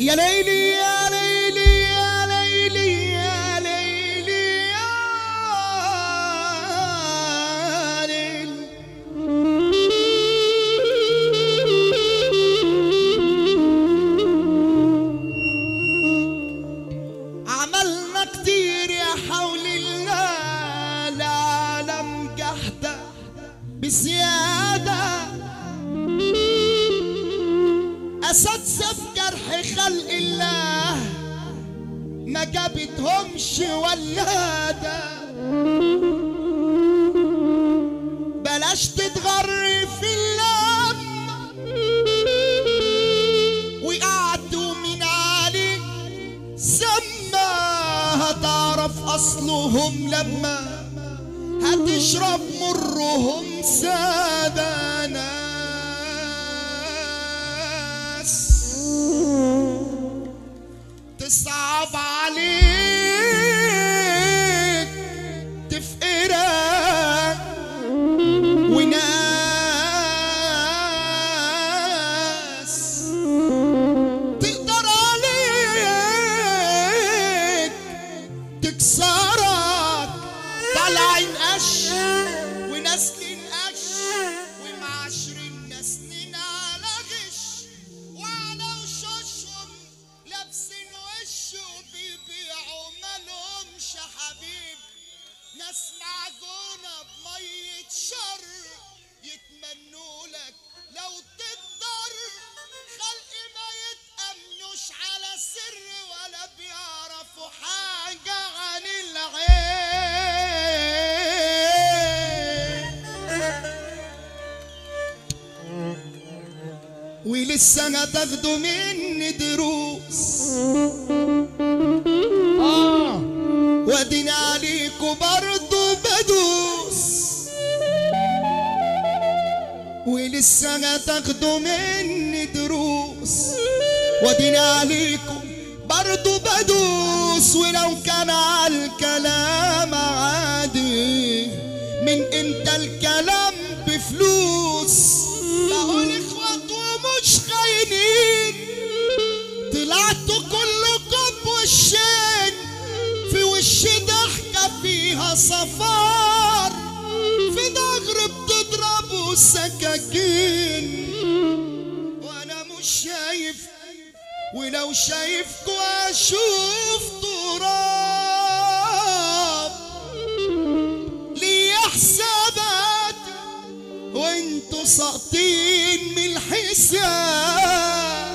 يا ليلي يا ليلي يا ليلي يا ليلي يا ليلي. عملنا كتير يا حول الله، العالم جحدة بزيادة، أساتذة في جرح خلق الله ما جابتهمش ولادة. بلاش تتغر في اللم وقعدوا من عليك سما، هتعرف أصلهم لما هتشرب مرهم سادة. ناس تصعب عليك تفقرك، وناس تقدر عليك تكسرك. طالعين قش ونازلين قش ومعاشرين ناسنين على غش، وعلى وشوشهم لابسين وش وبيبيعوا مالهمش حبيب. ناس معجونة بمية شر يتمنوا لك لو تقدر، خلق ما يتأمنوش على سر ولا بيعرفوا حاجة عن العين. ولسه هتاخدوا مني دروس، وادينا عليكوا برضو بدوس. ولسه هتاخدوا مني دروس، وادينا عليكوا برضو بدوس. ولو كان عالكلام عادي، من امتى الكلام بفلوس؟ بقول اخوات ومش خاينين، طلعتوا كلكم بوشين، في وش ضحكة فيها صفار، في ضغر بتضربوا سكاكين. وانا مش شايف، ولو شايفكوا اشوف تراب. ليه حسابات وانتوا ساقطين من الحساب؟